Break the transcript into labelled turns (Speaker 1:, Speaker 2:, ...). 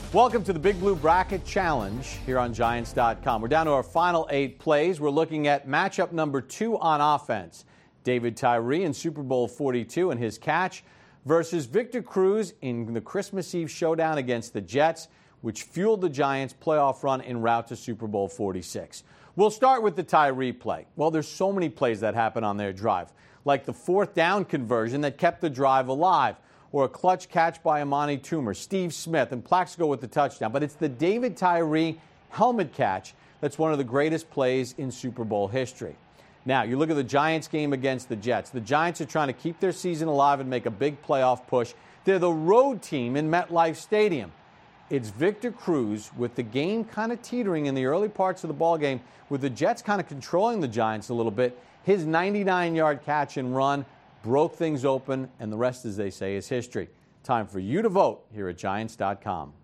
Speaker 1: Welcome to the Big Blue Bracket Challenge here on Giants.com. We're down to our final 8 plays. We're looking at matchup number 2 on offense. David Tyree in Super Bowl 42 and his catch versus Victor Cruz in the Christmas Eve showdown against the Jets, which fueled the Giants' playoff run en route to Super Bowl 46. We'll start with the Tyree play. Well, there's so many plays that happen on their drive, like the 4th down conversion that kept the drive alive, or a clutch catch by Amani Toomer, Steve Smith, and Plaxico with the touchdown. But it's the David Tyree helmet catch that's one of the greatest plays in Super Bowl history. Now, you look at the Giants game against the Jets. The Giants are trying to keep their season alive and make a big playoff push. They're the road team in MetLife Stadium. It's Victor Cruz with the game kind of teetering in the early parts of the ballgame, with the Jets kind of controlling the Giants a little bit. His 99-yard catch and run broke things open, and the rest, as they say, is history. Time for you to vote here at Giants.com.